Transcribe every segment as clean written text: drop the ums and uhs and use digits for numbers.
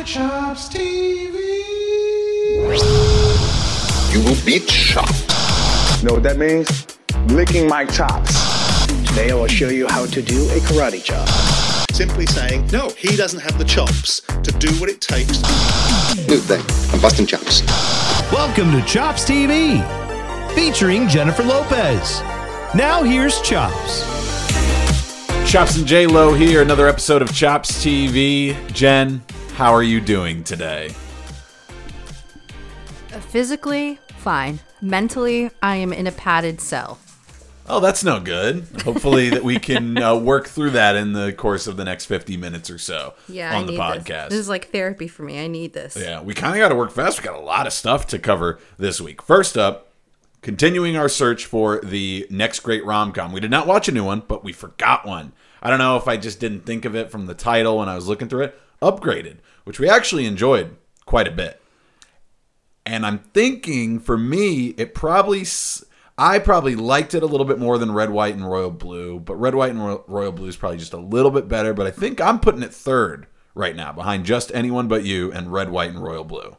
Chops TV. You will be chopped. Know what that means? Licking my chops. Today I will show you how to do a karate chop. Simply saying, no, he doesn't have the chops to do what it takes. New thing. I'm busting chops. Welcome to Chops TV, featuring Jennifer Lopez. Now here's Chops. Chops and J-Lo here, another episode of Chops TV. Jen, how are you doing today? Physically, fine. Mentally, I am in a padded cell. Oh, that's no good. Hopefully that we can work through that in the course of the next 50 minutes or so on the podcast. This is like therapy for me. I need this. Yeah, we kind of got to work fast. We got a lot of stuff to cover this week. First up, continuing our search for the next great rom-com. We did not watch a new one, but we forgot one. I don't know if I just didn't think of it from the title when I was looking through it. Upgraded, which we actually enjoyed quite a bit. And I'm thinking, for me, I probably liked it a little bit more than Red, White, and Royal Blue. But Red, White, and Royal Blue is probably just a little bit better. But I think I'm putting it third right now, behind Just Anyone But You and Red, White, and Royal Blue.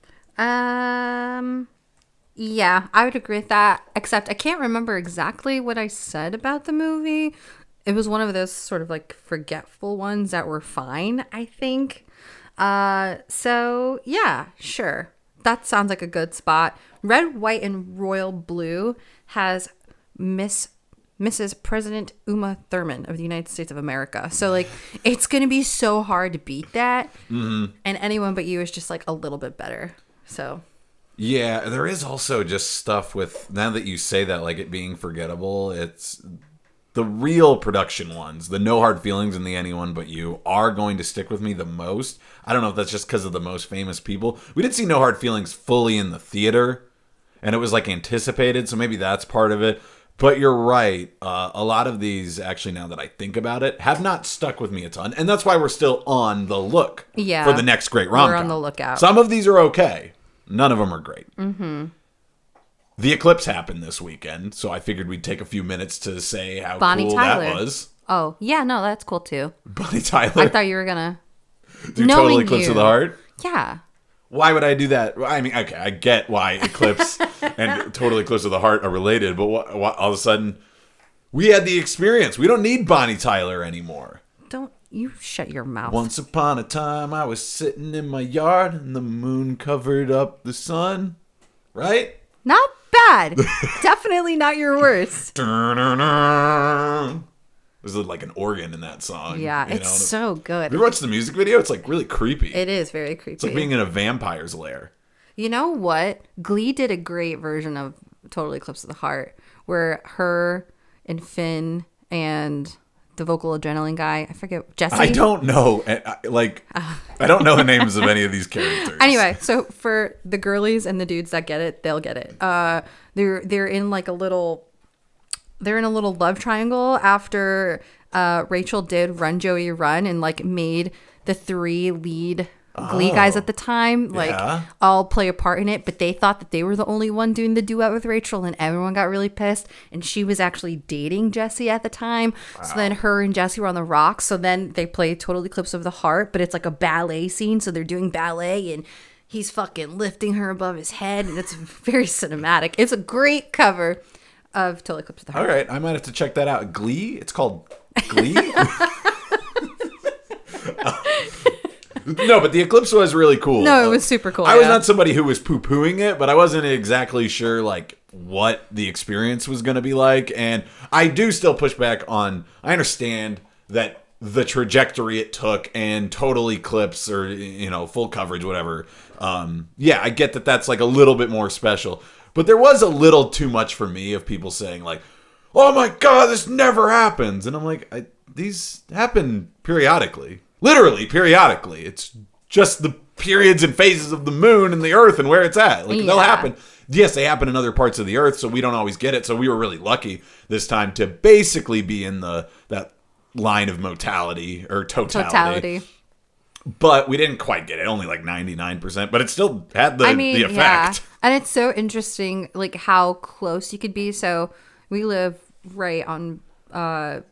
Yeah, I would agree with that. Except I can't remember exactly what I said about the movie. It was one of those sort of like forgetful ones that were fine, I think. So yeah, sure. That sounds like a good spot. Red, White, and Royal Blue has Mrs. President Uma Thurman of the United States of America. So like, it's gonna be so hard to beat that. Mm-hmm. And Anyone But You is just like a little bit better. So. Yeah, there is also just stuff with, now that you say that, like it being forgettable, it's the real production ones, the No Hard Feelings and the Anyone But You are going to stick with me the most. I don't know if that's just because of the most famous people. We did see No Hard Feelings fully in the theater, and it was like anticipated, so maybe that's part of it. But you're right. A lot of these, actually, now that I think about it, have not stuck with me a ton, and that's why we're still on the look for the next great rom-com. We're on the lookout. Some of these are okay. None of them are great. Mm-hmm. The eclipse happened this weekend, so I figured we'd take a few minutes to say how Bonnie cool Tyler. that was. Oh, yeah, no, that's cool too. Bonnie Tyler. I thought you were going to. Do Total Eclipse of the Heart? Yeah. Why would I do that? I mean, okay, I get why Eclipse and Total Eclipse of the Heart are related, but what, all of a sudden, we had the experience. We don't need Bonnie Tyler anymore. Don't you shut your mouth. Once upon a time, I was sitting in my yard, and the moon covered up the sun. Right? Not bad. Definitely not your worst. There's like an organ in that song. Yeah, it's so good. You watch the music video? It's like really creepy. It is very creepy. It's like being in a vampire's lair. You know what? Glee did a great version of Total Eclipse of the Heart where her and Finn and the vocal adrenaline guy, I forget, Jesse? I don't know. I don't know the names of any of these characters. Anyway, so for the girlies and the dudes that get it, they'll get it. They're in like a little love triangle after Rachel did Run Joey Run and like made the three lead Glee guys at the time all play a part in it, but they thought that they were the only one doing the duet with Rachel, and everyone got really pissed, and she was actually dating Jesse at the time. Wow. So then her and Jesse were on the rocks, so then they play Total Eclipse of the Heart, but it's like a ballet scene, so they're doing ballet and he's fucking lifting her above his head, and it's very cinematic. It's a great cover of Total Eclipse of the Heart. All right, I might have to check that out. Glee? It's called Glee? No, but the Eclipse was really cool. No, it was super cool. I was not somebody who was poo-pooing it, but I wasn't exactly sure like what the experience was going to be like. And I do still push back on, I understand that the trajectory it took and Total Eclipse or, full coverage, whatever. I get that that's like a little bit more special. But there was a little too much for me of people saying like, oh my God, this never happens. And I'm like, these happen periodically. Literally, periodically. It's just the periods and phases of the moon and the earth and where it's at. Like, they'll happen. Yes, they happen in other parts of the earth, so we don't always get it. So we were really lucky this time to basically be in that line of totality. But we didn't quite get it, only like 99%. But it still had the effect. Yeah. And it's so interesting, like how close you could be. So we live right on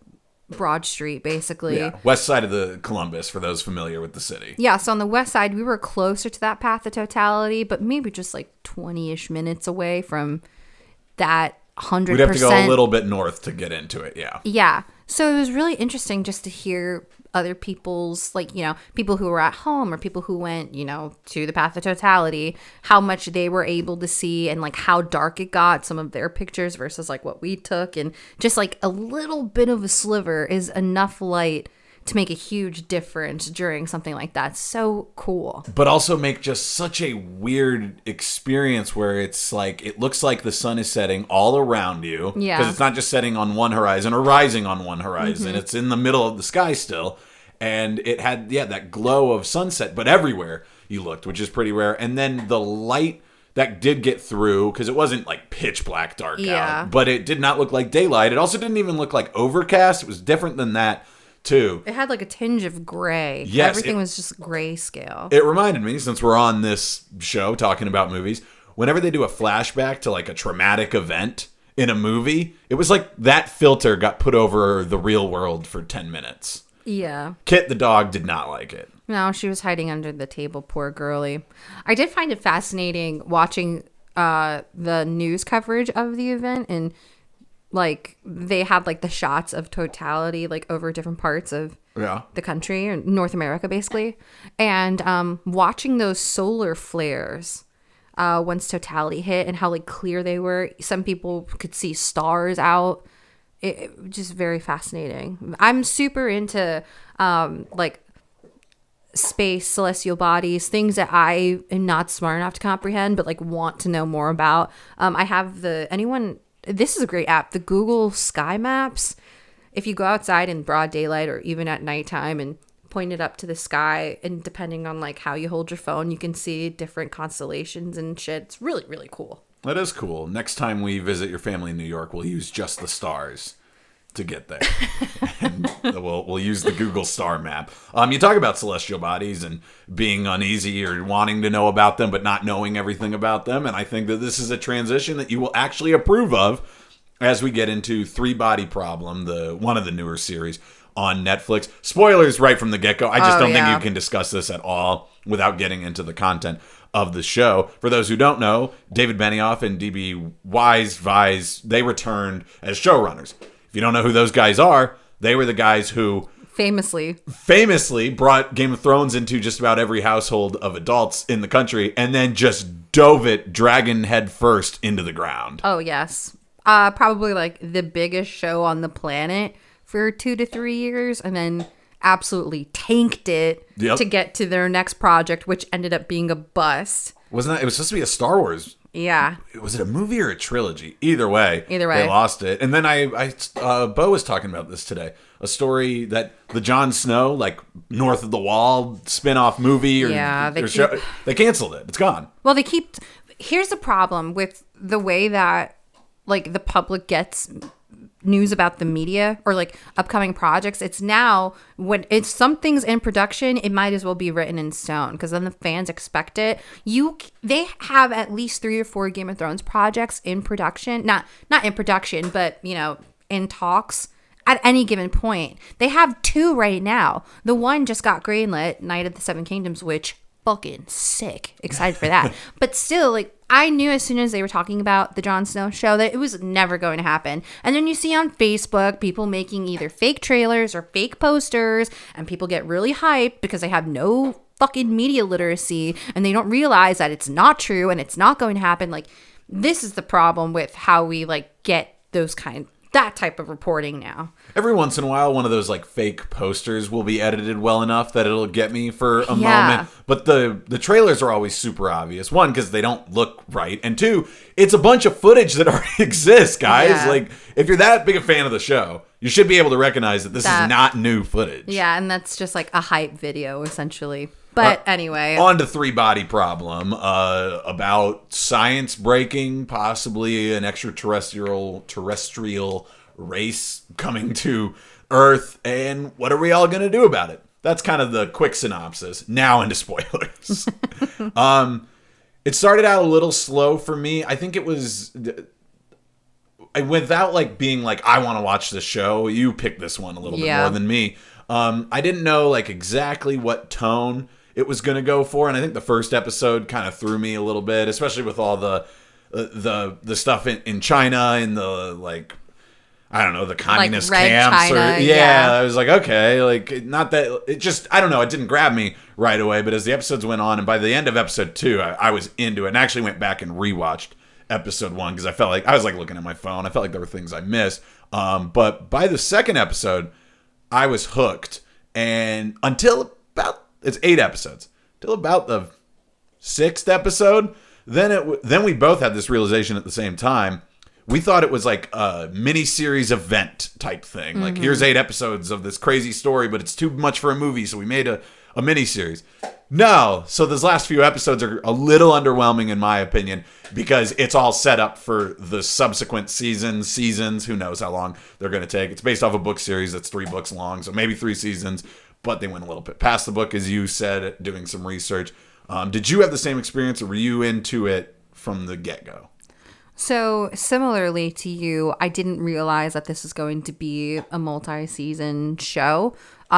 Broad Street, basically. Yeah, west side of the Columbus, for those familiar with the city. Yeah, so on the west side, we were closer to that path of totality, but maybe just like 20-ish minutes away from that 100%. We'd have to go a little bit north to get into it, yeah. Yeah. So it was really interesting just to hear other people's, like, you know, people who were at home or people who went, you know, to the path of totality, how much they were able to see and like how dark it got, some of their pictures versus like what we took. And just like a little bit of a sliver is enough light to make a huge difference during something like that. So cool. But also make just such a weird experience where it's like, it looks like the sun is setting all around you. Yeah. Because it's not just setting on one horizon or rising on one horizon. Mm-hmm. It's in the middle of the sky still. And it had, that glow of sunset, but everywhere you looked, which is pretty rare. And then the light that did get through, because it wasn't like pitch black dark out, but it did not look like daylight. It also didn't even look like overcast. It was different than that, too. It had like a tinge of gray. Yes, Everything was just grayscale. It reminded me, since we're on this show talking about movies, whenever they do a flashback to like a traumatic event in a movie, it was like that filter got put over the real world for 10 minutes. Yeah. Kit the dog did not like it. No, she was hiding under the table, poor girlie. I did find it fascinating watching the news coverage of the event, and like they had like the shots of totality like over different parts of the country, or North America basically, and watching those solar flares once totality hit and how like clear they were. Some people could see stars out. It just very fascinating. I'm super into like space, celestial bodies, things that I am not smart enough to comprehend, but like want to know more about. I have this is a great app, the Google Sky Maps. If you go outside in broad daylight or even at nighttime and point it up to the sky, and depending on like how you hold your phone, you can see different constellations and shit. It's really, really cool. That is cool. Next time we visit your family in New York, we'll use just the stars to get there. And we'll use the Google Star Map. You talk about celestial bodies and being uneasy or wanting to know about them but not knowing everything about them, and I think that this is a transition that you will actually approve of as we get into Three Body Problem, one of the newer series on Netflix. Spoilers right from the get-go. I just don't think you can discuss this at all without getting into the content of the show. For those who don't know, David Benioff and D.B. Weiss, they returned as showrunners. If you don't know who those guys are, they were the guys who famously brought Game of Thrones into just about every household of adults in the country, and then just dove it dragon head first into the ground. Oh, yes. Probably like the biggest show on the planet for 2 to 3 years, and then absolutely tanked it to get to their next project, which ended up being a bust. Wasn't that? It was supposed to be a Star Wars. Yeah. Was it a movie or a trilogy? Either way. They lost it. And then Bo was talking about this today. A story that the Jon Snow, like North of the Wall spin-off movie they canceled it. It's gone. Well, here's the problem with the way that like the public gets news about the media or like upcoming projects. It's now when it's something's in production, it might as well be written in stone, because then the fans expect it. They have at least 3 or 4 Game of Thrones projects in production, not in production, but you know, in talks at any given point. They have 2 right now. The one just got greenlit, Night of the Seven Kingdoms, which fucking sick. Excited for that. But still, like, I knew as soon as they were talking about the Jon Snow show that it was never going to happen. And then you see on Facebook people making either fake trailers or fake posters, and people get really hyped because they have no fucking media literacy and they don't realize that it's not true and it's not going to happen. Like, this is the problem with how we like get that type of reporting now. Every once in a while, one of those like fake posters will be edited well enough that it'll get me for a moment. But the trailers are always super obvious. 1, because they don't look right. And 2, it's a bunch of footage that already exists, guys. Yeah. Like, if you're that big a fan of the show, you should be able to recognize that this is not new footage. Yeah, and that's just like a hype video, essentially. But anyway. On to Three Body Problem, about science breaking, possibly an terrestrial race coming to Earth, and what are we all going to do about it? That's kind of the quick synopsis. Now into spoilers. It started out a little slow for me. I think it was... without like being like, I want to watch this show, you picked this one a little bit more than me. I didn't know like exactly what tone it was going to go for, and I think the first episode kind of threw me a little bit, especially with all the stuff in China and the like, I don't know, the communist like camps. China, I was like, okay, like not that it just, I don't know, it didn't grab me right away. But as the episodes went on, and by the end of episode 2, I was into it, and actually went back and rewatched episode 1 because I felt like I was like looking at my phone. I felt like there were things I missed. But by the second episode, I was hooked, and until about, it's 8 episodes, till about the 6th episode, then we both had this realization at the same time. We thought it was like a mini-series event type thing. Like, here's 8 episodes of this crazy story, but it's too much for a movie, so we made a mini-series. No, so those last few episodes are a little underwhelming in my opinion, because it's all set up for the subsequent seasons. Who knows how long they're going to take. It's based off a book series that's 3 books long, so maybe 3 seasons, but they went a little bit past the book, as you said, doing some research. Did you have the same experience, or were you into it from the get-go? So similarly to you, I didn't realize that this is going to be a multi-season show.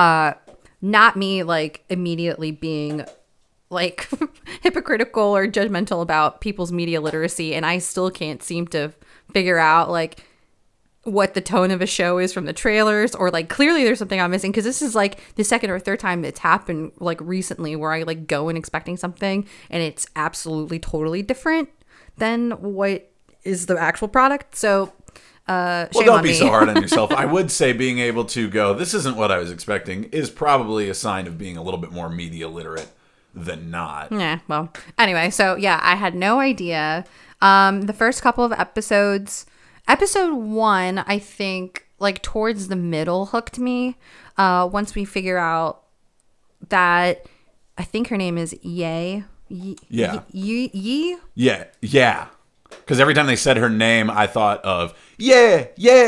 Not me like immediately being like hypocritical or judgmental about people's media literacy, and I still can't seem to figure out like what the tone of a show is from the trailers, or like clearly there's something I'm missing, because this is like the second or third time it's happened like recently where I like go in expecting something and it's absolutely totally different than what is the actual product. So well, don't be so hard on yourself. I would say being able to go, this isn't what I was expecting, is probably a sign of being a little bit more media literate than not. Yeah, well, anyway, so yeah, I had no idea. The first couple of episodes, episode 1, I think, like towards the middle hooked me. Once we figure out that, I think her name is Ye. Yeah. Yi? Yeah. Because every time they said her name, I thought of, yeah.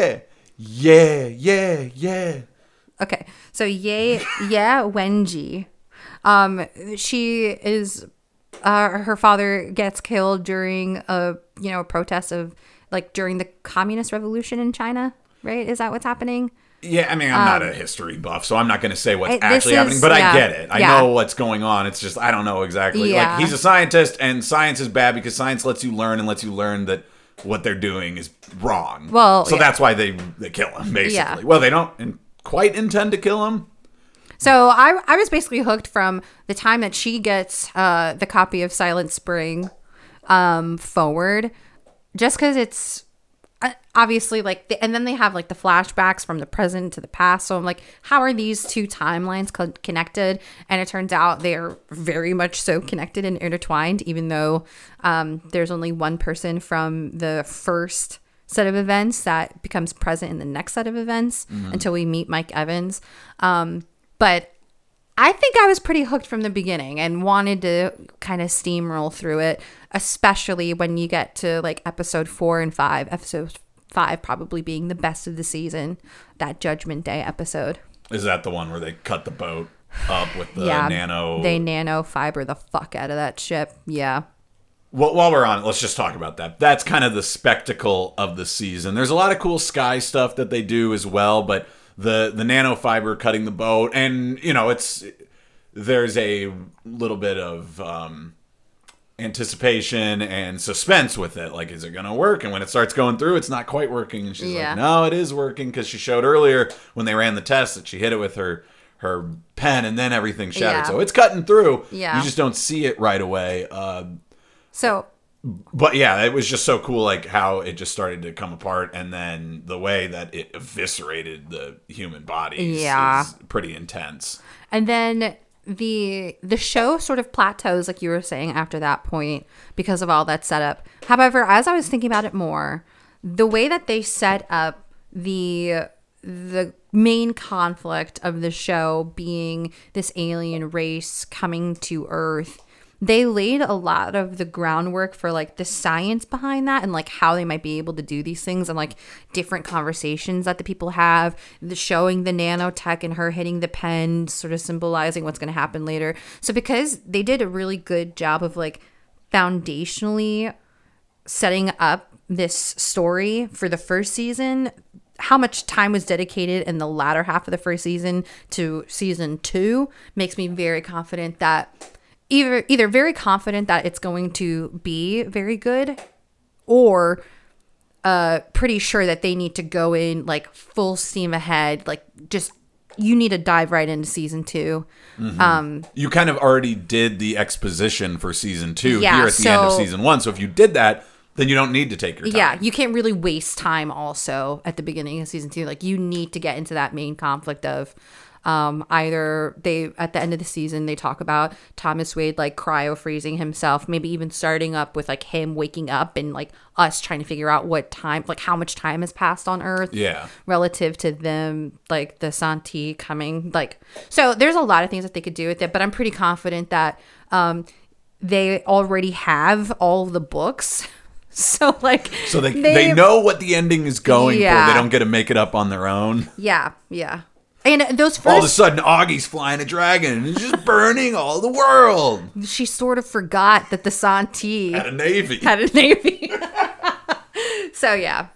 Okay, so Ye Wenji. She is, her father gets killed during a protest of, like, during the communist revolution in China, right? Is that what's happening? Yeah, I mean, I'm not a history buff, so I'm not going to say what's actually is, happening, but yeah, I get it. I know what's going on. It's just, I don't know exactly. Yeah. Like, he's a scientist, and science is bad because science lets you learn that what they're doing is wrong. Well, so that's why they kill him, basically. Yeah. Well, they don't quite intend to kill him. So I was basically hooked from the time that she gets the copy of Silent Spring forward, just because it's obviously like, and then they have like the flashbacks from the present to the past. So I'm like, how are these two timelines connected? And it turns out they are very much so connected and intertwined, even though there's only one person from the first set of events that becomes present in the next set of events until we meet Mike Evans. But I think I was pretty hooked from the beginning and wanted to kind of steamroll through it, especially when you get to like episode 4 and 5. Episode 5 probably being the best of the season, that Judgment Day episode. Is that the one where they cut the boat up with the nano? They nano fiber the fuck out of that ship. Yeah. Well, while we're on it, let's just talk about that. That's kind of the spectacle of the season. There's a lot of cool sky stuff that they do as well, but the nanofiber cutting the boat, and there's a little bit of anticipation and suspense with it. Like, is it gonna work? And when it starts going through, it's not quite working, and she's like, no, it is working, because she showed earlier when they ran the test that she hit it with her pen and then everything shattered. So it's cutting through. You just don't see it right away. But yeah, it was just so cool, like how it just started to come apart, and then the way that it eviscerated the human bodies is pretty intense. And then the show sort of plateaus, like you were saying, after that point because of all that setup. However, as I was thinking about it more, the way that they set up the main conflict of the show being this alien race coming to Earth, they laid a lot of the groundwork for like the science behind that and like how they might be able to do these things, and like different conversations that the people have, showing the nanotech and her hitting the pen, sort of symbolizing what's going to happen later. So because they did a really good job of like foundationally setting up this story for the first season, how much time was dedicated in the latter half of the first season to season 2 makes me very confident that either very confident that it's going to be very good, or pretty sure that they need to go in like full steam ahead, like just you need to dive right into season 2. You kind of already did the exposition for season 2 Yeah, here at the end of so- season 1. So if you did that, then you don't need to take your time. Yeah, you can't really waste time also at the beginning of season 2. Like, you need to get into that main conflict of either they, at the end of the season, they talk about Thomas Wade, like, cryo-freezing himself, maybe even starting up with, like, him waking up and, like, us trying to figure out what time, like, how much time has passed on Earth. Yeah. Relative to them, like, the Santi coming. Like, so there's a lot of things that they could do with it, but I'm pretty confident that they already have all of the books. So like, So they know what the ending is going for. Yeah. They don't get to make it up on their own. Yeah. And those first, All of a sudden, Augie's flying a dragon and is just burning all the world. she sort of forgot that the Santi At a navy. had a navy. So yeah.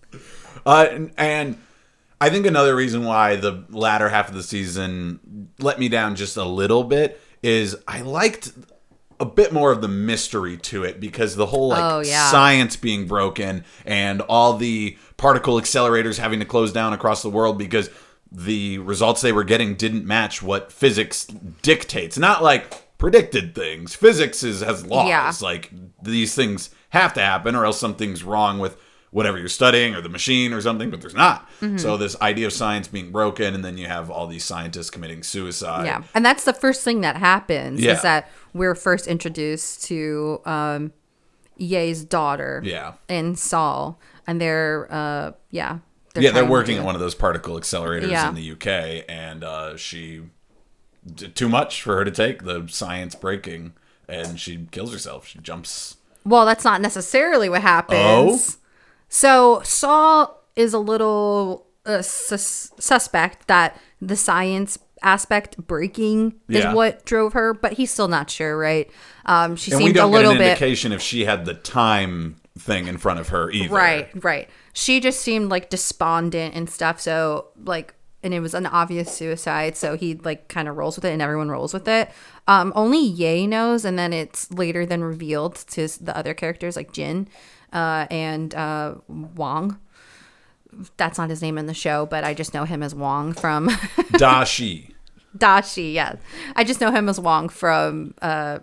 And I think another reason why the latter half of the season let me down just a little bit is I liked a bit more of the mystery to it, because the whole science being broken and all the particle accelerators having to close down across the world because the results they were getting didn't match what physics dictates. Not like predicted things. Physics has laws. Yeah. Like, these things have to happen or else something's wrong with whatever you're studying or the machine or something, but there's not. So this idea of science being broken, and then you have all these scientists committing suicide. Yeah. And that's the first thing that happens Yeah. is that we're first introduced to Ye's daughter. Yeah. And Saul. And they're They're trying working to- at one of those particle accelerators Yeah. in the UK, and she did too much for her to take, the science breaking, and she kills herself. She jumps. Well, that's not necessarily what happens. Oh? So Saul is a little suspect that the science aspect breaking is Yeah. what drove her, but he's still not sure, right? She And we seemed don't a get little an bit indication if she had the time thing in front of her either. right. She just seemed like despondent and stuff. So like, and it was an obvious suicide. So he like kind of rolls with it, and everyone rolls with it. Only Ye knows, and then it's later then revealed to the other characters like Jin and Wong. That's not his name in the show, but I just know him as Wong from Dashi. Dashi. Yeah, I just know him as Wong from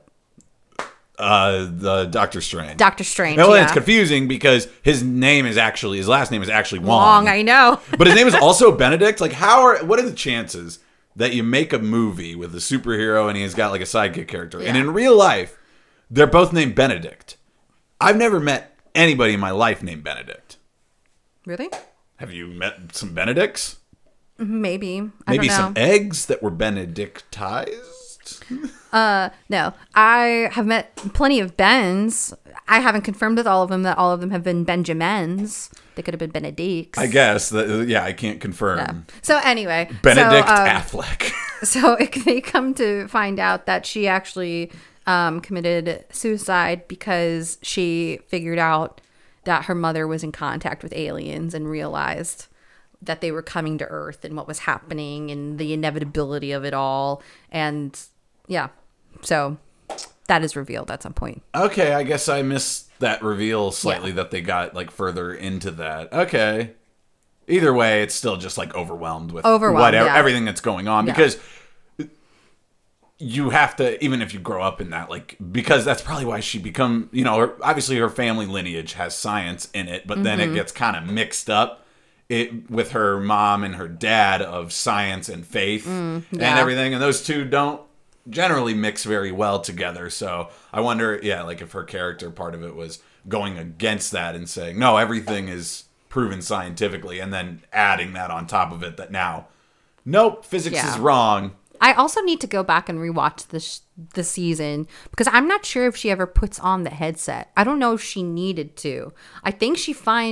The Doctor Strange. Doctor Strange. Well, yeah. it's confusing because his last name is actually Wong. Wong, I know. But his name is also Benedict. Like, what are the chances that you make a movie with a superhero and he's got like a sidekick character, and Yeah. in real life they're both named Benedict? I've never met anybody in my life named Benedict. Really? Have you met some Benedicts? Maybe. I Maybe don't know. some eggs that were Benedictized? No, I have met plenty of Bens. I haven't confirmed with all of them that all of them have been Benjamins. They could have been Benedicts. I guess. I can't confirm. Yeah. So anyway, Benedict so, Affleck. So they come to find out that she actually committed suicide because she figured out that her mother was in contact with aliens and realized that they were coming to Earth and what was happening and the inevitability of it all. And yeah, so that is revealed at some point. Okay, I guess I missed that reveal slightly, that they got like further into that. Okay. Either way, it's still just like overwhelmed with yeah. everything that's going on, Yeah. because you have to, even if you grow up in that, like, because that's probably why she obviously her family lineage has science in it, but then it gets kind of mixed up with her mom and her dad of science and faith and everything, and those two don't generally mix very well together. So I wonder, like, if her character, part of it was going against that and saying, no, everything is proven scientifically, and then adding that on top of it, that now, nope, physics is wrong. I also need to go back and rewatch the season because I'm not sure if she ever puts on the headset. I don't know if she needed to. I think she finds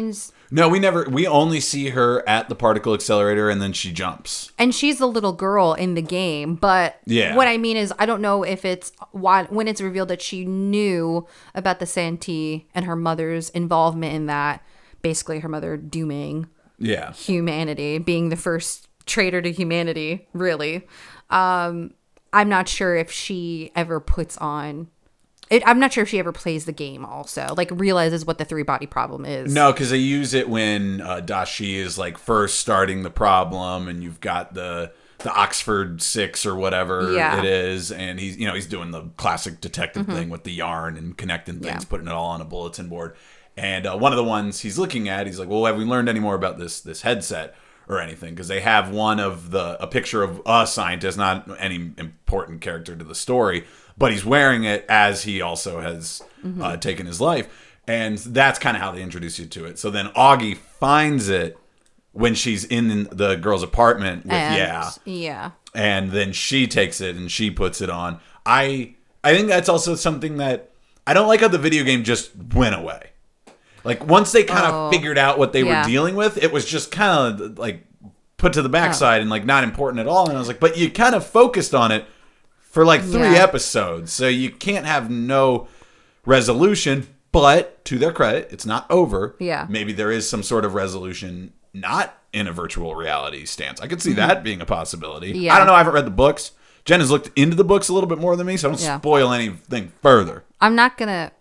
No, we only see her at the particle accelerator, and then she jumps. And she's the little girl in the game, but Yeah. what I mean is I don't know if it's when it's revealed that she knew about the Santee and her mother's involvement in that, basically her mother dooming Yeah. humanity, being the first traitor to humanity, really. I'm not sure if she ever puts on... I'm not sure if she ever plays the game also, like realizes what the 3-body problem is. No, because they use it when Dashi is like first starting the problem, and you've got the Oxford 6 or whatever Yeah. it is, and he's doing the classic detective thing with the yarn and connecting things, Yeah. putting it all on a bulletin board. And one of the ones he's looking at, he's like, well, have we learned any more about this headset or anything? Because they have a picture of a scientist, not any important character to the story, but he's wearing it as he also has taken his life. And that's kind of how they introduce you to it. So then Augie finds it when she's in the girl's apartment with Yeah. and then she takes it and she puts it on. I think that's also something that I don't like how the video game just went away. Like once they kind of figured out what they were dealing with, it was just kind of like put to the backside and like not important at all. And I was like, but you kind of focused on it for like 3 episodes, so you can't have no resolution. But to their credit, it's not over. Yeah. Maybe there is some sort of resolution not in a virtual reality stance. I could see that being a possibility. Yeah. I don't know. I haven't read the books. Jen has looked into the books a little bit more than me, so don't spoil anything further. I'm not going to...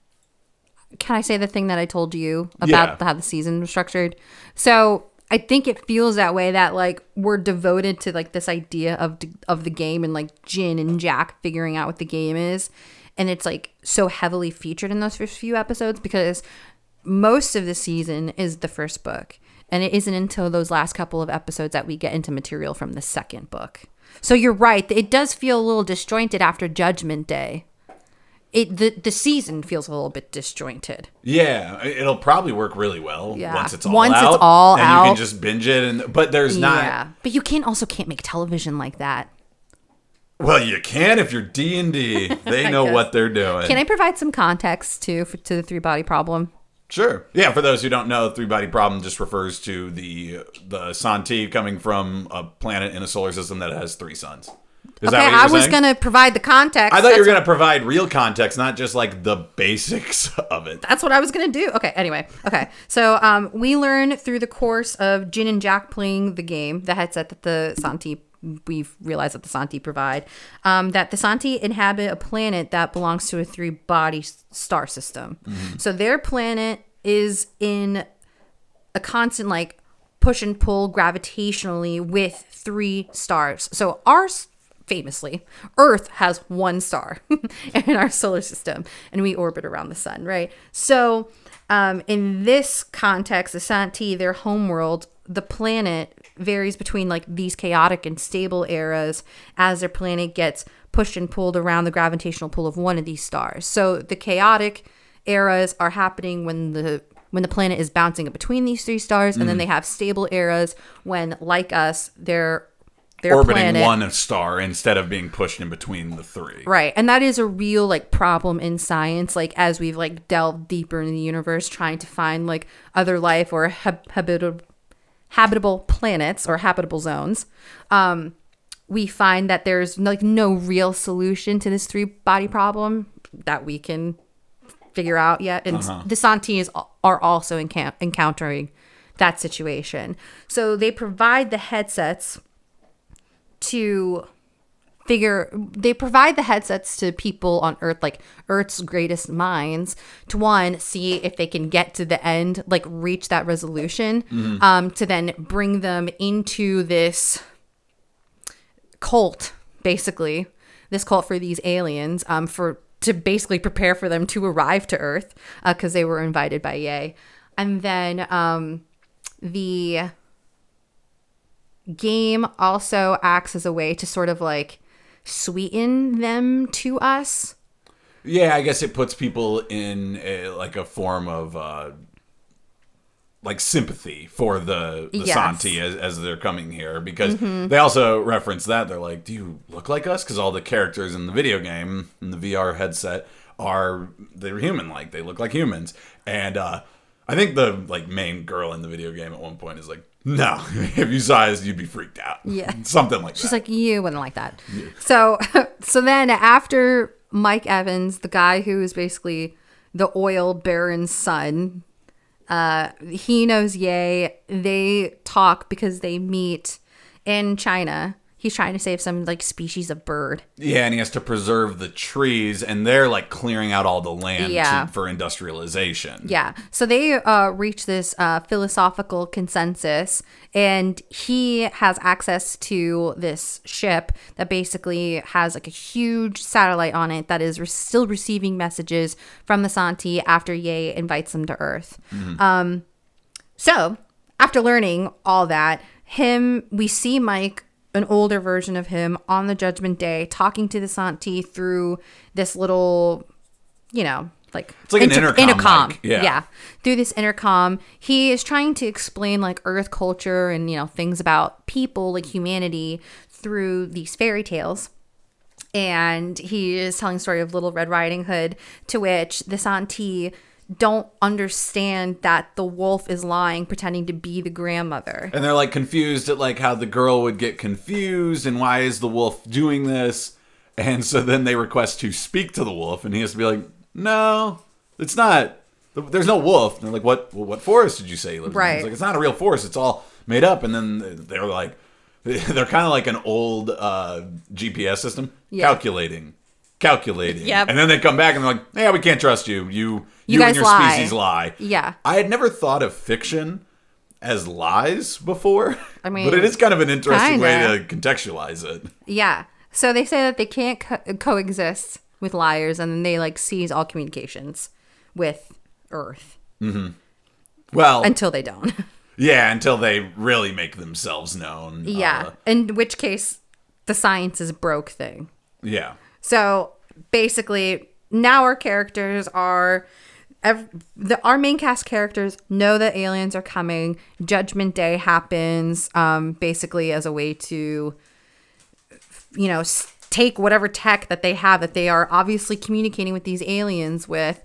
Can I say the thing that I told you about how the season was structured? So I think it feels that way, that like we're devoted to like this idea of the game and like Jin and Jack figuring out what the game is. And it's like so heavily featured in those first few episodes because most of the season is the first book. And it isn't until those last couple of episodes that we get into material from the second book. So you're right. It does feel a little disjointed after Judgment Day. The season feels a little bit disjointed. Yeah, it'll probably work really well once it's all out. And you can just binge it. But there's not... Yeah, but you can't make television like that. Well, you can if you're D&D. They know what they're doing. Can I provide some context to the 3-body problem? Sure. Yeah, for those who don't know, the 3-body problem just refers to the Santee coming from a planet in a solar system that has 3 suns. Is that what I was going to provide the context. I thought you were going to provide real context, not just like the basics of it. That's what I was going to do. Okay, anyway. Okay, so we learn through the course of Jin and Jack playing the game, the headset that the Santee, we've realized that the Santee provide, that the Santee inhabit a planet that belongs to a 3-body star system. Mm-hmm. So their planet is in a constant like push and pull gravitationally with 3 stars. So ours, famously, Earth has 1 star in our solar system, and we orbit around the sun, right? So in this context, the Santee, their homeworld, the planet varies between like these chaotic and stable eras as their planet gets pushed and pulled around the gravitational pull of one of these stars. So the chaotic eras are happening when the planet is bouncing between these 3 stars, and then they have stable eras when, like us, they're orbiting planet, 1 star instead of being pushed in between the 3. Right. And that is a real like problem in science, like as we've like delved deeper in the universe trying to find like other life or habitable planets or habitable zones. We find that there's like no real solution to this 3-body problem that we can figure out yet. And the Santees are also encountering that situation. So they provide the headsets to people on Earth, like Earth's greatest minds, to one, see if they can get to the end, like reach that resolution, to then bring them into this cult, basically, this cult for these aliens, to basically prepare for them to arrive to Earth, because they were invited by Ye. And then the game also acts as a way to sort of like sweeten them to us. Yeah, I guess it puts people in a form of like sympathy for the Santee as they're coming here, because they also reference that they're like, do you look like us? Because all the characters in the video game in the VR headset they're human, like they look like humans. And I think the main girl in the video game at one point is like, no, if you saw us, you'd be freaked out. Yeah. Something like that. She's like, you wouldn't like that. Yeah. So then after Mike Evans, the guy who is basically the oil baron's son, he knows Ye. They talk because they meet in China. He's trying to save some species of bird. Yeah, and he has to preserve the trees, and they're clearing out all the land for industrialization. Yeah, so they reach this philosophical consensus, and he has access to this ship that basically has a huge satellite on it that is still receiving messages from the Santi after Ye invites them to Earth. Mm-hmm. So after learning all that, we see Mike, an older version of him, on the Judgment Day, talking to the Santi through this little, it's like an intercom. Yeah. Through this intercom, he is trying to explain Earth culture and, things about people, humanity, through these fairy tales. And he is telling the story of Little Red Riding Hood, to which the Santi don't understand that the wolf is lying, pretending to be the grandmother. And they're confused at how the girl would get confused and why is the wolf doing this. And so then they request to speak to the wolf, and he has to be like, no, it's not. There's no wolf. And they're like, what forest did you say you live in? Right. It's it's not a real forest. It's all made up. And then they're they're kind of like an old GPS system. Yeah. Calculating. Yep. And then they come back and they're like, yeah, we can't trust you. You guys and your lie. species lie. Yeah. I had never thought of fiction as lies before. I mean, but it is kind of an interesting way kinda. to contextualize it. Yeah. So they say that they can't coexist with liars, and then they seize all communications with Earth. Mm-hmm. Well, until they don't. Yeah, until they really make themselves known. Yeah. In which case, the science is broke thing. Yeah. So basically, now our characters are our main cast characters know that aliens are coming. Judgment Day happens basically as a way to, take whatever tech that they have that they are obviously communicating with these aliens with.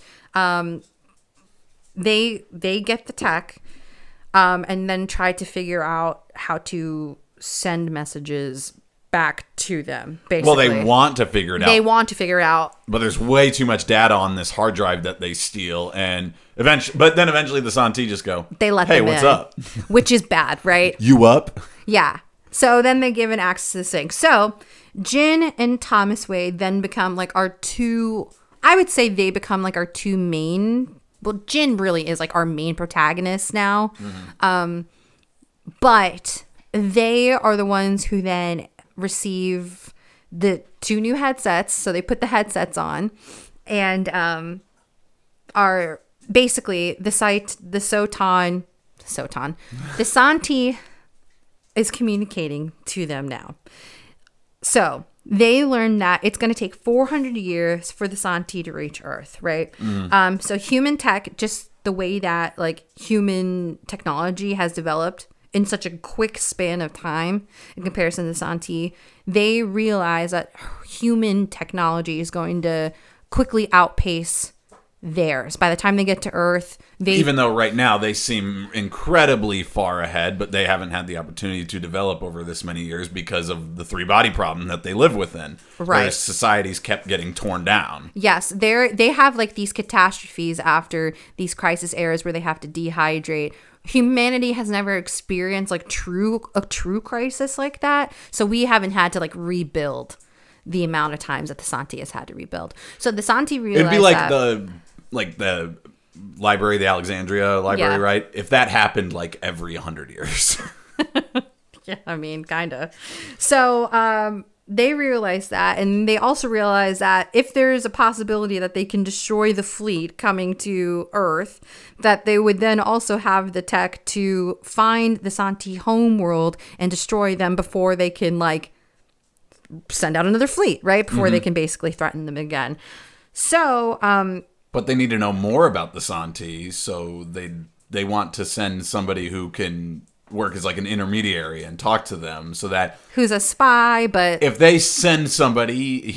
They get the tech and then try to figure out how to send messages back to them, basically. Well, they want to figure it out. They want to figure it out. But there's way too much data on this hard drive that they steal, and eventually the Santi just go, they let hey, them what's in, up? Which is bad, right? You up? Yeah. So then they give an access to this thing. So Jin and Thomas Wade then become our two, I would say they become our two main, well, Jin really is our main protagonist now. Mm-hmm. But they are the ones who then receive the two new headsets. So they put the headsets on and are basically the Santi is communicating to them now. So they learn that it's going to take 400 years for the Santi to reach Earth, right? Mm. So human tech, just the way that human technology has developed in such a quick span of time in comparison to Santi, they realize that human technology is going to quickly outpace theirs. By the time they get to Earth, even though right now they seem incredibly far ahead, but they haven't had the opportunity to develop over this many years because of the three-body problem that they live within. Right. Their societies kept getting torn down. Yes, they have these catastrophes after these crisis eras where they have to dehydrate. Humanity has never experienced a true crisis like that, so we haven't had to rebuild the amount of times that the Santi has had to rebuild. So the Santi realized it'd be the library, the Alexandria library, Yeah. right? If that happened every 100 years. Yeah, I mean, kind of. So they realize that, and they also realize that if there's a possibility that they can destroy the fleet coming to Earth, that they would then also have the tech to find the Santi homeworld and destroy them before they can send out another fleet, right? Before they can basically threaten them again. So, but they need to know more about the Santi, so they want to send somebody who can work as an intermediary and talk to them, so that who's a spy, but if they send somebody,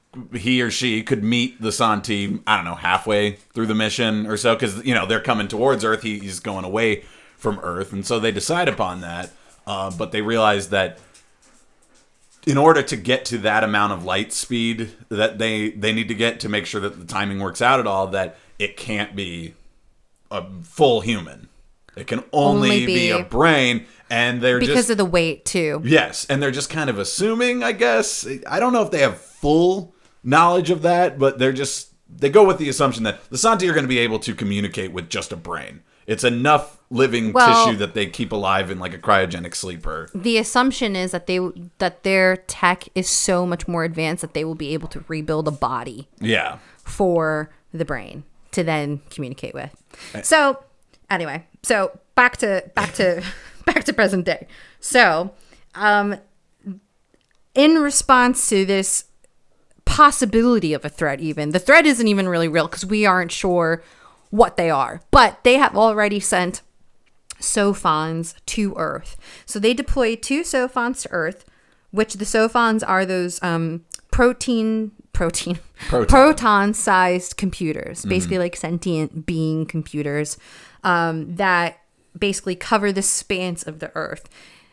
he or she could meet the Santi, I don't know, halfway through the mission or so, because, they're coming towards Earth. He's going away from Earth, and so they decide upon that. But they realize that in order to get to that amount of light speed that they need to get to make sure that the timing works out at all, that it can't be a full human. It can only be a brain, and they're because of the weight too. Yes, and they're just kind of assuming, I guess. I don't know if they have full knowledge of that, but they go with the assumption that the Santi are going to be able to communicate with just a brain. It's enough living tissue that they keep alive in like a cryogenic sleeper. The assumption is that their tech is so much more advanced that they will be able to rebuild a body. Yeah. For the brain to then communicate with. So anyway, back to present day. So, in response to this possibility of a threat, even the threat isn't even really real because we aren't sure what they are, but they have already sent Sophons to Earth. So they deployed 2 Sophons to Earth, which the Sophons are those proton-sized computers, basically like sentient being computers that basically cover the spans of the Earth.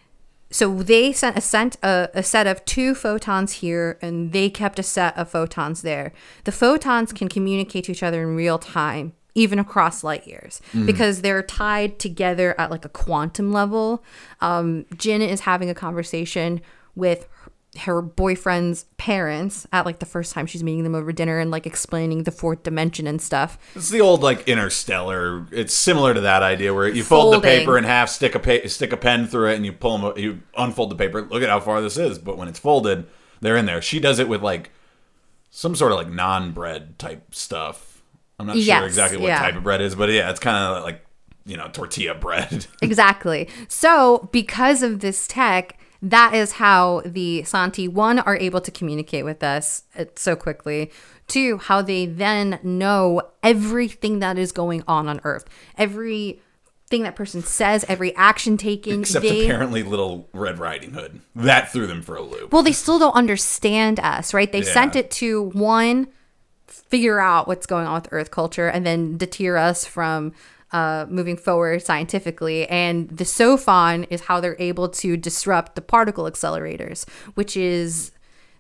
So they sent a set of 2 photons here, and they kept a set of photons there. The photons can communicate to each other in real time, even across light years, because they're tied together at like a quantum level. Jin is having a conversation with her boyfriend's parents at like the first time she's meeting them over dinner and like explaining the 4th dimension and stuff. It's the old like Interstellar. It's similar to that idea where you fold the paper in half, stick a pen through it, and you unfold the paper. Look at how far this is. But when it's folded, they're in there. She does it with like some sort of like non-bread type stuff. I'm not sure exactly what type of bread it is, but yeah, it's kind of like tortilla bread. Exactly. So because of this tech, that is how the Santi, 1, are able to communicate with us so quickly. 2, how they then know everything that is going on Earth. Everything that person says, every action taken. Except apparently Little Red Riding Hood. That threw them for a loop. Well, they still don't understand us, right? They sent it to, 1, figure out what's going on with Earth culture, and then deter us from moving forward scientifically. And the Sophon is how they're able to disrupt the particle accelerators, which is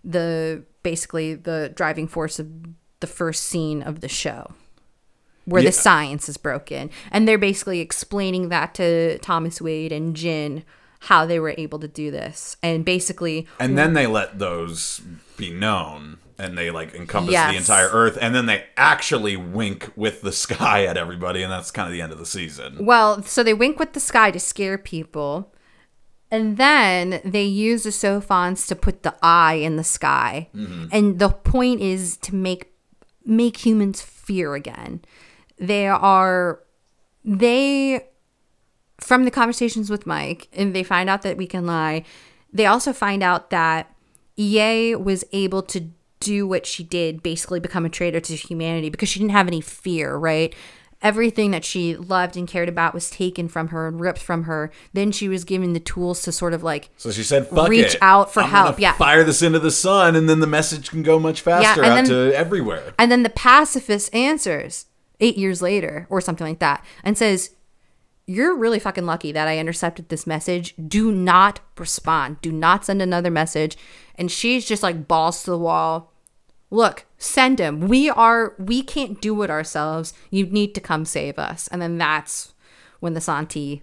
basically the driving force of the first scene of the show, where the science is broken. And they're basically explaining that to Thomas Wade and Jin, how they were able to do this. And basically... And then they let those be known. And they like encompass the entire Earth, and then they actually wink with the sky at everybody, and that's kind of the end of the season. Well, so they wink with the sky to scare people, and then they use the Sophons to put the eye in the sky, and the point is to make humans fear again. From the conversations with Mike, and they find out that we can lie. They also find out that EA was able to do what she did, basically become a traitor to humanity, because she didn't have any fear, right? Everything that she loved and cared about was taken from her and ripped from her. Then she was given the tools to sort of like... So she said, fuck reach out for help. Yeah. Fire this into the sun, and then the message can go much faster out to everywhere. And then the pacifist answers 8 years later or something like that and says, you're really fucking lucky that I intercepted this message. Do not respond. Do not send another message. And she's just like balls to the wall. Look, send him. We can't do it ourselves. You need to come save us. And then that's when the Santi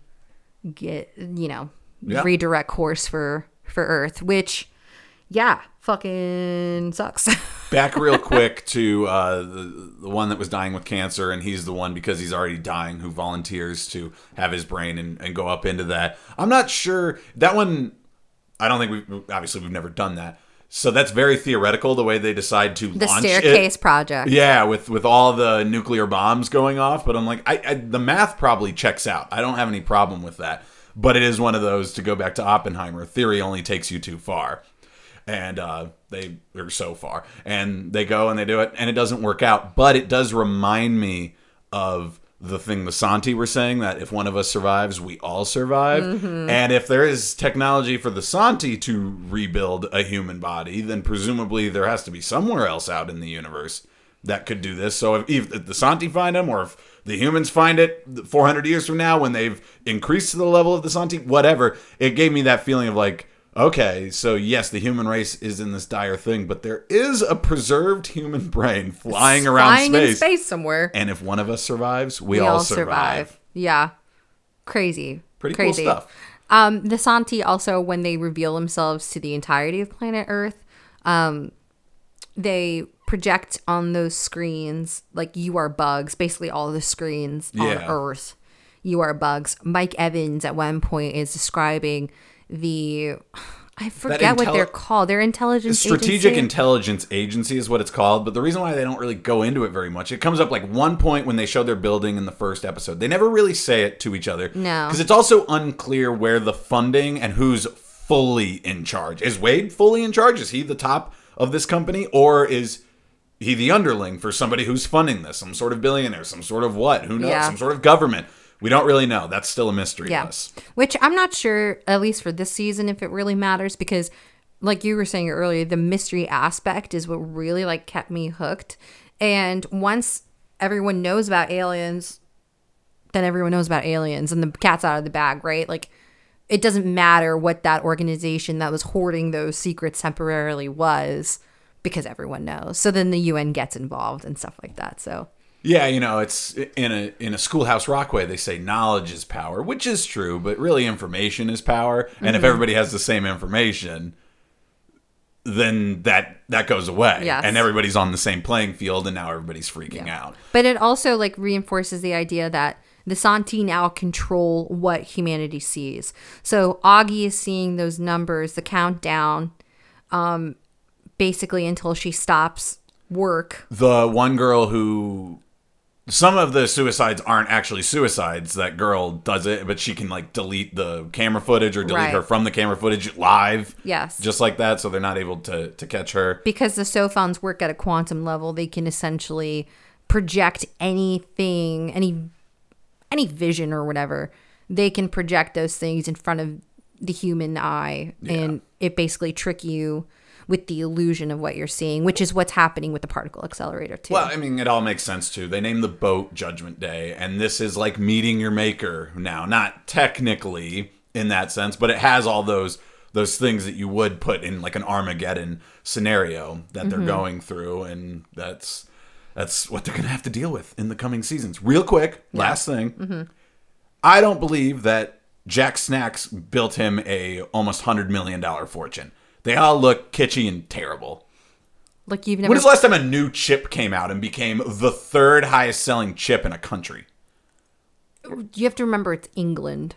redirect course for Earth, which, fucking sucks. Back real quick to the one that was dying with cancer, and he's the one, because he's already dying, who volunteers to have his brain and go up into that. I'm not sure. That one, I don't think we've never done that. So that's very theoretical, the way they decide to launch the staircase project. Yeah, with all the nuclear bombs going off. But I'm like, the math probably checks out. I don't have any problem with that. But it is one of those, to go back to Oppenheimer, theory only takes you too far. And they are so far. And they go and they do it, and it doesn't work out. But it does remind me of the thing the Santi were saying, that if one of us survives, we all survive. And if there is technology for the Santi to rebuild a human body, then presumably there has to be somewhere else out in the universe that could do this. So if the Santi find them, or if the humans find it 400 years from now when they've increased to the level of the Santi, whatever, it gave me that feeling of like, okay, so yes, the human race is in this dire thing, but there is a preserved human brain flying around in space somewhere. And if one of us survives, we all survive. Yeah. Crazy. Pretty cool stuff. The Santi also, when they reveal themselves to the entirety of planet Earth, they project on those screens, like, you are bugs. Basically, all the screens on Earth, you are bugs. Mike Evans at one point is describing I forget what they're called. They're intelligence Strategic Intelligence Agency is what it's called. But the reason why they don't really go into it very much, it comes up like one point when they show their building in the first episode. They never really say it to each other. No. Because it's also unclear where the funding and who's fully in charge. Is Wade fully in charge? Is he the top of this company? Or is he the underling for somebody who's funding this? Some sort of billionaire, some sort of what? Who knows? Yeah. Some sort of government. We don't really know. That's still a mystery to us. Which I'm not sure, at least for this season, if it really matters, because like you were saying earlier, the mystery aspect is what really like kept me hooked. And once everyone knows about aliens, then everyone knows about aliens and the cat's out of the bag, right? Like, it doesn't matter what that organization that was hoarding those secrets temporarily was, because everyone knows. So then the UN gets involved and stuff like that. So yeah, you know, it's in a Schoolhouse Rock way, they say knowledge is power, which is true, but really information is power. And if everybody has the same information, then that goes away. Yes. And everybody's on the same playing field, and now everybody's freaking out. But it also like reinforces the idea that the Santi now control what humanity sees. So Augie is seeing those numbers, the countdown, basically until she stops work. The one girl who... Some of the suicides aren't actually suicides. That girl does it, but she can like delete the camera footage or delete her from the camera footage live. Yes. Just like that, so they're not able to catch her. Because the Sophons work at a quantum level, they can essentially project anything, any vision or whatever. They can project those things in front of the human eye, and it basically trick you with the illusion of what you're seeing, which is what's happening with the particle accelerator too. Well, I mean, it all makes sense too. They named the boat Judgment Day, and this is like meeting your maker now. Not technically in that sense, but it has all those things that you would put in like an Armageddon scenario that they're going through, and that's what they're going to have to deal with in the coming seasons. Real quick, last thing. I don't believe that Jack Snacks built him a almost $100 million fortune. They all look kitschy and terrible. Like you've never. When was the last time a new chip came out and became the third highest selling chip in a country? You have to remember it's England.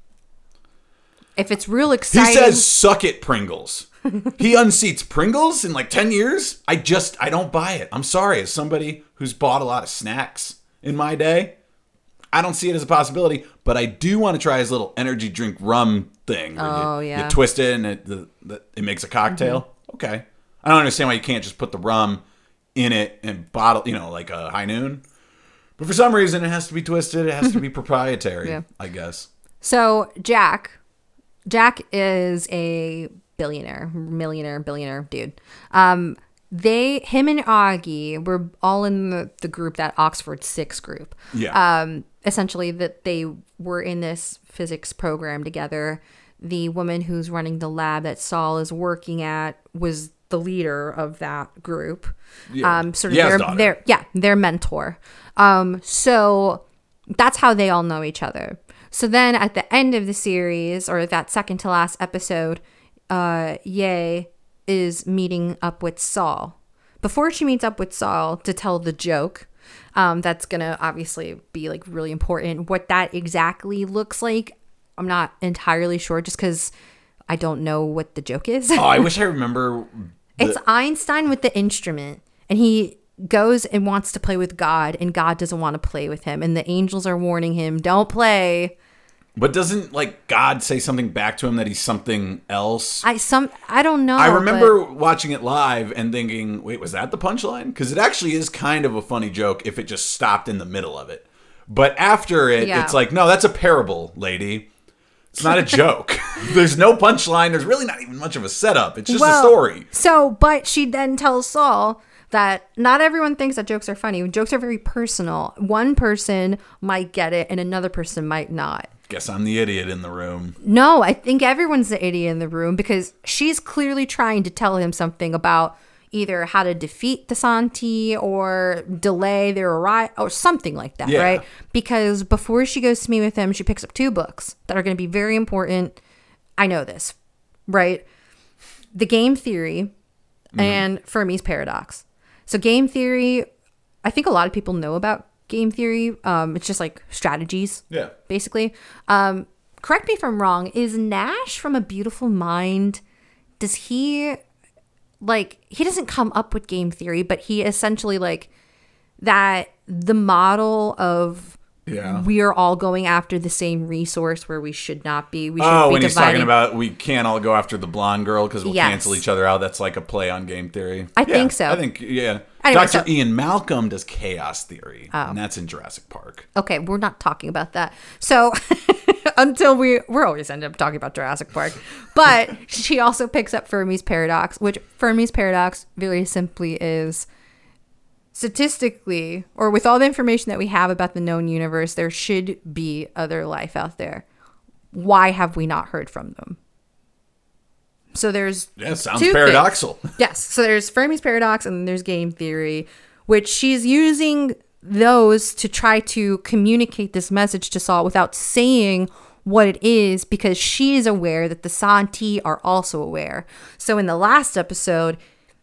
If it's real exciting. He says, "Suck it, Pringles." He unseats Pringles in like 10 years. I don't buy it. I'm sorry. As somebody who's bought a lot of snacks in my day, I don't see it as a possibility, but I do want to try his little energy drink rum thing. Where you twist it and it makes a cocktail. Okay. I don't understand why you can't just put the rum in it and bottle, like a High Noon. But for some reason, it has to be twisted. It has to be proprietary, I guess. So Jack is a billionaire dude. Him and Augie were all in the group, that Oxford 6 group. Yeah. Essentially that they were in this physics program together. The woman who's running the lab that Saul is working at was the leader of that group. Yeah. Their mentor. So that's how they all know each other. So then at the end of the series, or that second to last episode, Ye is meeting up with Saul. Before she meets up with Saul to tell the joke, that's gonna obviously be like really important. What that exactly looks like, I'm not entirely sure, just because I don't know what the joke is. Oh, I wish I remember. It's Einstein with the instrument, and he goes and wants to play with God, and God doesn't want to play with him, and the angels are warning him, don't play. But doesn't like God say something back to him that he's something else? I don't know. I remember watching it live and thinking, wait, was that the punchline? Because it actually is kind of a funny joke if it just stopped in the middle of it. But after it, Yeah. it's like, no, that's a parable, lady. It's not a joke. There's no punchline. There's really not even much of a setup. It's just a story. So, but she then tells Saul that not everyone thinks that jokes are funny. Jokes are very personal. One person might get it and another person might not. Guess I'm the idiot in the room. No, I think everyone's the idiot in the room because she's clearly trying to tell him something about either how to defeat the Santi or delay their arrival or something like that, Yeah. right? Because before she goes to meet with him, she picks up 2 books that are going to be very important. I know this, right? The Game Theory and Fermi's Paradox. So Game Theory, I think a lot of people know about Game Theory. It's just like strategies, Yeah. basically. Correct me if I'm wrong. Is Nash from A Beautiful Mind? Does he he doesn't come up with game theory, but he essentially that the model of Yeah. we are all going after the same resource where we should not be. We should Oh, be when he's talking dividing. about we can't all go after the blonde girl because we'll Yes. cancel each other out. That's like a play on game theory. I think so. I think, yeah. Anyway, Dr. so- Ian Malcolm does chaos theory, and that's in Jurassic Park. Okay, we're not talking about that. So until we're always end up talking about Jurassic Park. But she also picks up Fermi's Paradox, which Fermi's Paradox very simply is statistically, or with all the information that we have about the known universe, there should be other life out there. Why have we not heard from them? So there's Yeah, sounds 2 paradoxical. things. Yes. So there's Fermi's Paradox and then there's game theory, which she's using those to try to communicate this message to Saul without saying what it is because she is aware that the Santi are also aware. So in the last episode,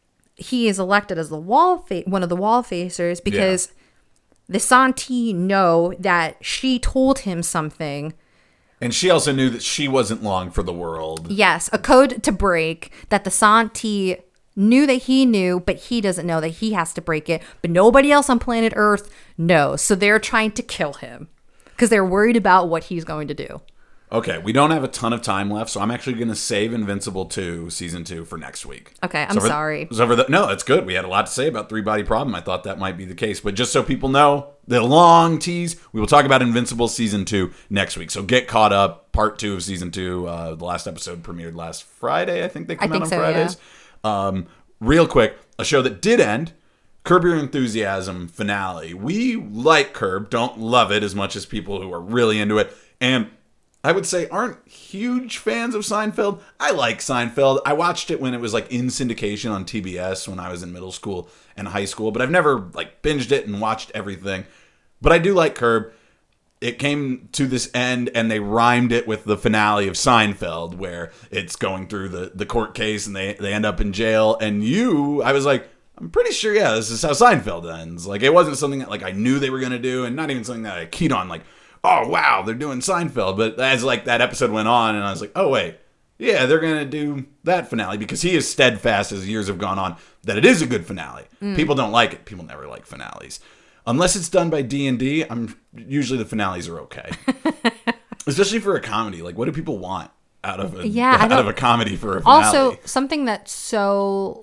he is elected as the one of the wall facers because the Santi know that she told him something. And she also knew that she wasn't long for the world. Yes, a code to break that the Santi knew that he knew, but he doesn't know that he has to break it. But nobody else on planet Earth knows. So they're trying to kill him because they're worried about what he's going to do. Okay, we don't have a ton of time left, so I'm actually going to save Invincible 2, Season 2 for next week. Okay, I'm sorry. No, it's good. We had a lot to say about 3-Body Problem. I thought that might be the case. But just so people know, the long tease, we will talk about Invincible Season 2 next week. So get caught up. Part 2 of Season 2. The last episode premiered last Friday. I think they come out on Fridays. Yeah. Real quick, a show that did end, Curb Your Enthusiasm finale. We like Curb, don't love it as much as people who are really into it. And I would say aren't huge fans of Seinfeld. I like Seinfeld. I watched it when it was in syndication on TBS when I was in middle school and high school, but I've never binged it and watched everything. But I do like Curb. It came to this end and they rhymed it with the finale of Seinfeld where it's going through the court case and they end up in jail. And I was like, I'm pretty sure, yeah, this is how Seinfeld ends. It wasn't something that I knew they were going to do and not even something that I keyed on oh, wow, they're doing Seinfeld. But as that episode went on, and I was like, oh, wait, yeah, they're going to do that finale because he is steadfast as years have gone on that it is a good finale. People don't like it. People never like finales. Unless it's done by D&D, usually the finales are okay. Especially for a comedy. What do people want out of a comedy for a finale? Also, something that's so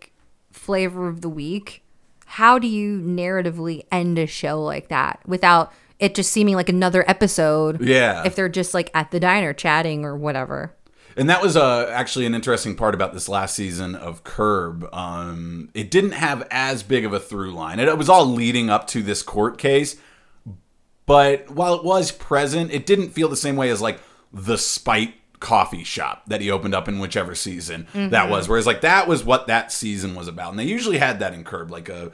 flavor of the week, how do you narratively end a show like that without it just seeming like another episode? Yeah. If they're just at the diner chatting or whatever. And that was actually an interesting part about this last season of Curb. It didn't have as big of a through line. It was all leading up to this court case. But while it was present, it didn't feel the same way as the Spite coffee shop that he opened up in whichever season that was. Whereas that was what that season was about. And they usually had that in Curb,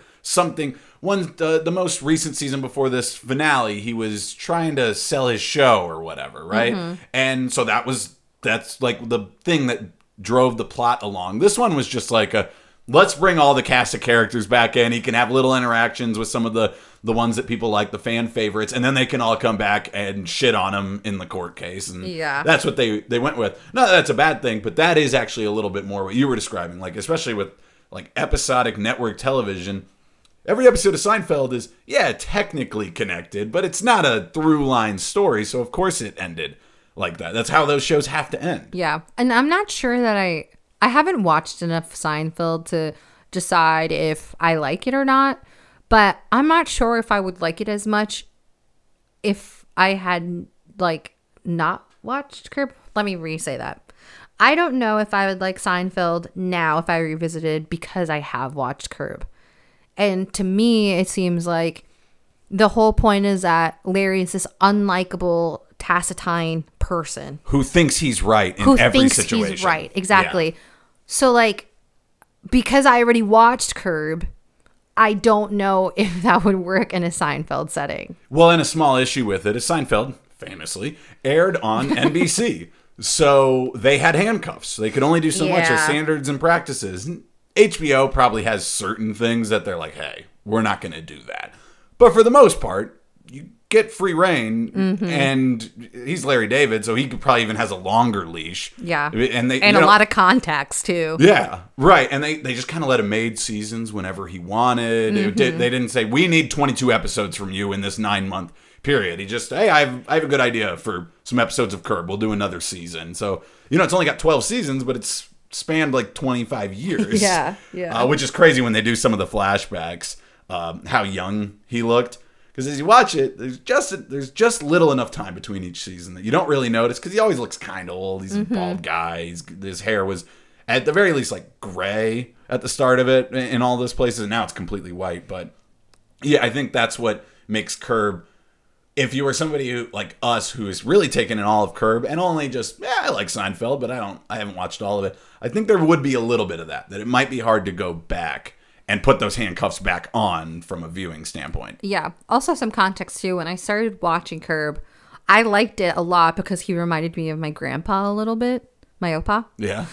the most recent season before this finale, he was trying to sell his show or whatever, right? And so that's the thing that drove the plot along. This one was just let's bring all the cast of characters back in. He can have little interactions with some of the ones that people like, the fan favorites, and then they can all come back and shit on him in the court case. And that's what they went with. Not that that's a bad thing, but that is actually a little bit more what you were describing, especially with episodic network television. Every episode of Seinfeld is, technically connected, but it's not a through line story, so of course it ended like that. That's how those shows have to end. Yeah. And I'm not sure that I haven't watched enough Seinfeld to decide if I like it or not, but I'm not sure if I would like it as much if I had like not watched Curb. Let me re-say that. I don't know if I would like Seinfeld now if I revisited because I have watched Curb. And to me, it seems like the whole point is that Larry is this unlikable, taciturn person who thinks he's right in who every thinks situation. he's right. Exactly. Yeah. So like, because I already watched Curb, I don't know if that would work in a Seinfeld setting. Well, and a small issue with it is Seinfeld, famously, aired on NBC. So they had handcuffs. They could only do so much as Yeah. standards and practices. HBO probably has certain things that they're like, hey, we're not going to do that. But for the most part, you get free reign, Mm-hmm. and he's Larry David, so he probably even has a longer leash. Yeah. And they And a lot of contacts too. Yeah, right. And they just kind of let him made seasons whenever he wanted. They didn't say, we need 22 episodes from you in this 9-month period. He just, hey, I have a good idea for some episodes of Curb. We'll do another season. So, it's only got 12 seasons, but it's spanned like 25 years. Yeah. Which is crazy when they do some of the flashbacks, how young he looked. Because as you watch it, there's just little enough time between each season that you don't really notice, because he always looks kind of old. He's a bald guy. His hair was, at the very least, like gray at the start of it in all those places, and now it's completely white. But yeah, I think that's what makes Curb, if you were somebody who, like us, who is really taking in all of Curb and only just, I like Seinfeld, but I haven't watched all of it. I think there would be a little bit of that it might be hard to go back and put those handcuffs back on from a viewing standpoint. Yeah. Also some context too. When I started watching Curb, I liked it a lot because he reminded me of my grandpa a little bit, my opa. Yeah.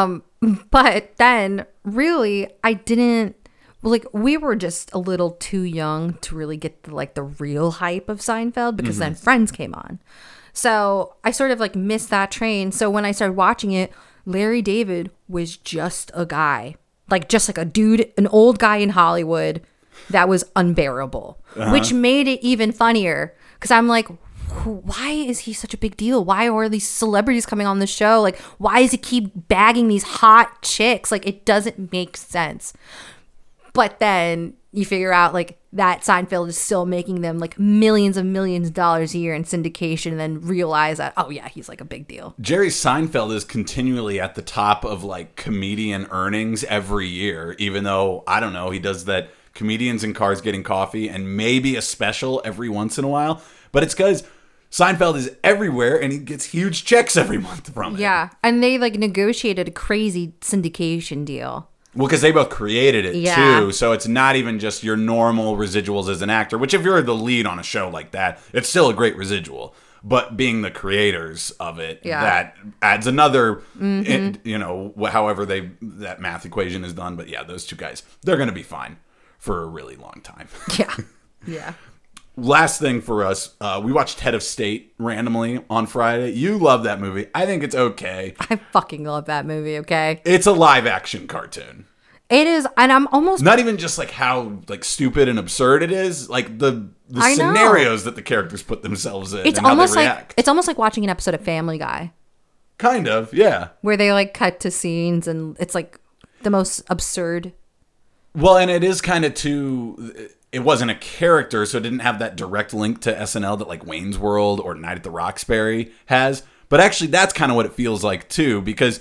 But then really I didn't, like, we were just a little too young to really get the real hype of Seinfeld because then Friends came on. So I sort of like missed that train. So when I started watching it, Larry David was just a guy, just like a dude, an old guy in Hollywood that was unbearable, which made it even funnier because I'm like, why is he such a big deal? Why are these celebrities coming on the show? Like, why does he keep bagging these hot chicks? Like, it doesn't make sense. But then you figure out that Seinfeld is still making them millions of millions of dollars a year in syndication, and then realize that, oh yeah, he's a big deal. Jerry Seinfeld is continually at the top of comedian earnings every year, even though, I don't know, he does that Comedians in Cars Getting Coffee and maybe a special every once in a while. But it's because Seinfeld is everywhere and he gets huge checks every month from it. Yeah. And they negotiated a crazy syndication deal. Well, because they both created it Yeah. too, so it's not even just your normal residuals as an actor, which if you're the lead on a show like that, it's still a great residual. But being the creators of it, Yeah. that adds another, however that math equation is done. But yeah, those two guys, they're going to be fine for a really long time. Yeah. Yeah. Last thing for us, we watched Head of State randomly on Friday. You love that movie. I think it's okay. I fucking love that movie, okay? It's a live action cartoon. It is, and I'm almost... Not even just how stupid and absurd it is, the I know. scenarios that the characters put themselves in It's and how almost they react. it's almost like watching an episode of Family Guy. Kind of, yeah. Where they cut to scenes and it's the most absurd. Well, and it is kind of too... It wasn't a character, so it didn't have that direct link to SNL that Wayne's World or Night at the Roxbury has. But actually, that's kind of what it feels like too, because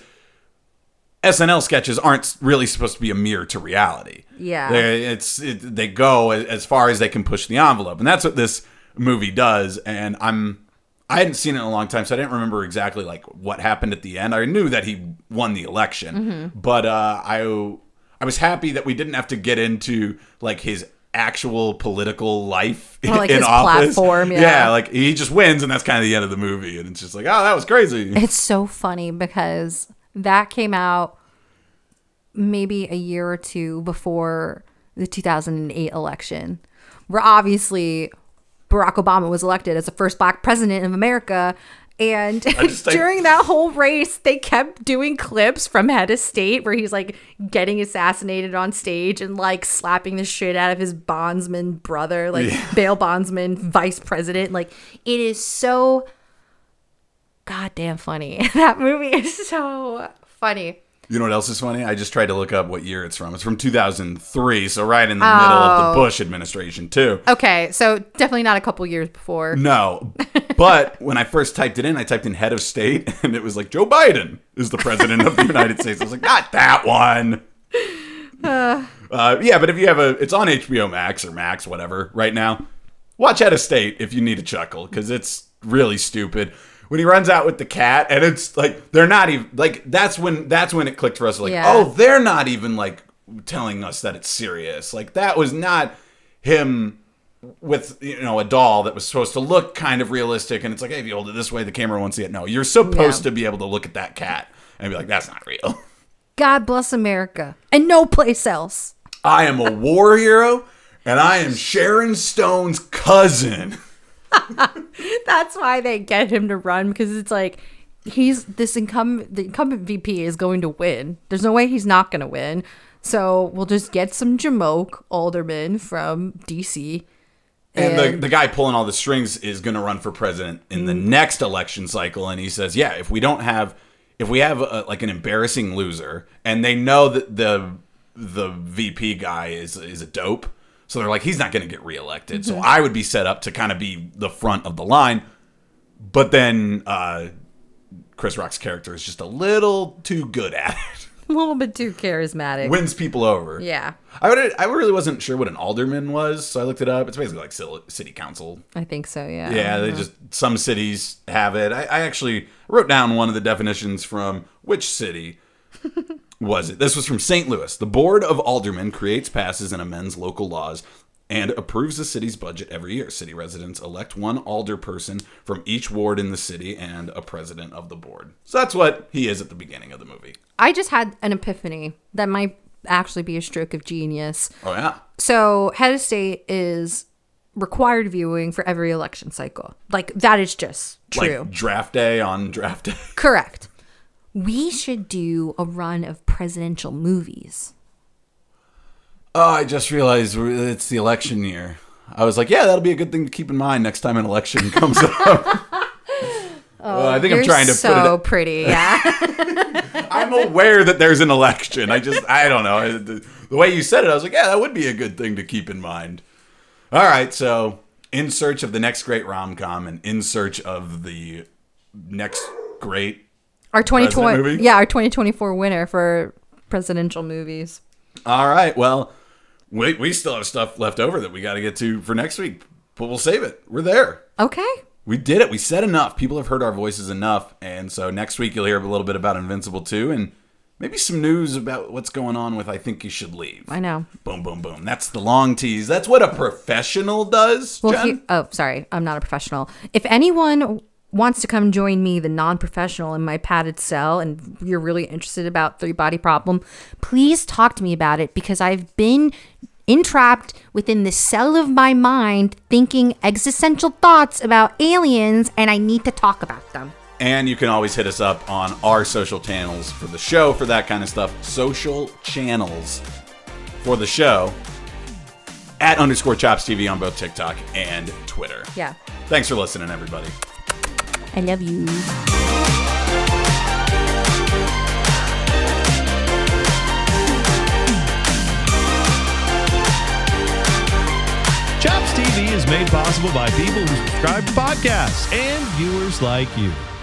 SNL sketches aren't really supposed to be a mirror to reality. Yeah. They go as far as they can push the envelope, and that's what this movie does. And I hadn't seen it in a long time, so I didn't remember exactly what happened at the end. I knew that he won the election, but I was happy that we didn't have to get into his actual political life Or, in his office. platform, yeah. He just wins, and that's kind of the end of the movie, and it's just oh, that was crazy. It's so funny because that came out maybe a year or two before the 2008 election, where obviously Barack Obama was elected as the first black president of America. And during that whole race, they kept doing clips from Head of State where he's getting assassinated on stage and slapping the shit out of his bondsman brother, bail bondsman, vice president. It is so goddamn funny. That movie is so funny. You know what else is funny? I just tried to look up what year it's from. It's from 2003, so right in the middle of the Bush administration, too. Okay, so definitely not a couple years before. No, but when I first typed it in, I typed in head of state, and it was like, Joe Biden is the president of the United States. I was like, not that one. Yeah, but if you have it's on HBO Max or Max, whatever, right now. Watch Head of State if you need a chuckle, because it's really stupid. When he runs out with the cat, and it's like they're not even like that's when it clicked for us. Like, oh, they're not even like telling us that it's serious. Like that was not him with a doll that was supposed to look kind of realistic, and it's like, hey, if you hold it this way, the camera won't see it. No, you're supposed to be able to look at that cat and be like, that's not real. God bless America and no place else. I am a war hero, and I am Sharon Stone's cousin. That's why they get him to run, because it's like the incumbent VP is going to win. There's no way he's not going to win. So we'll just get some Jamoke alderman from DC. And the guy pulling all the strings is going to run for president in the next election cycle. And he says, yeah, if we have like an embarrassing loser, and they know that the VP guy is a dope, so they're like, he's not going to get reelected. So I would be set up to kind of be the front of the line. But then Chris Rock's character is just a little too good at it. A little bit too charismatic. Wins people over. Yeah. I really wasn't sure what an alderman was, so I looked it up. It's basically like city council. I think so, yeah. Yeah, some cities have it. I actually wrote down one of the definitions from which city was it. This was from St. Louis. The Board of Aldermen creates, passes, and amends local laws and approves the city's budget every year. City residents elect one alderperson from each ward in the city and a president of the board. So that's what he is at the beginning of the movie. I just had an epiphany that might actually be a stroke of genius. Oh, yeah. So Head of State is required viewing for every election cycle. Like, that is just true. Like draft day on draft day. Correct. We should do a run of presidential movies. Oh, I just realized it's the election year. I was like, yeah, that'll be a good thing to keep in mind next time an election comes up. I think I'm trying to put it so pretty, yeah. I'm aware that there's an election. I don't know. The way you said it, I was like, yeah, that would be a good thing to keep in mind. All right, so in search of the next great rom-com and in search of the next great our 2020 movie? Yeah, our 2024 winner for presidential movies. All right, well, we still have stuff left over that we got to get to for next week, but we'll save it. We're there. Okay. We did it. We said enough. People have heard our voices enough, and so next week you'll hear a little bit about Invincible 2 and maybe some news about what's going on with I Think You Should Leave. I know. Boom, boom, boom. That's the long tease. That's what a professional does, Jen. Sorry. I'm not a professional. If anyone wants to come join me, the non-professional, in my padded cell, and you're really interested about Three Body Problem, please talk to me about it, because I've been entrapped within the cell of my mind thinking existential thoughts about aliens, and I need to talk about them. And you can always hit us up on our social channels for the show for that kind of stuff. Social channels for the show at _ChopsTV on both TikTok and Twitter. Yeah. Thanks for listening, everybody. I love you. Chops TV is made possible by people who subscribe to podcasts and viewers like you.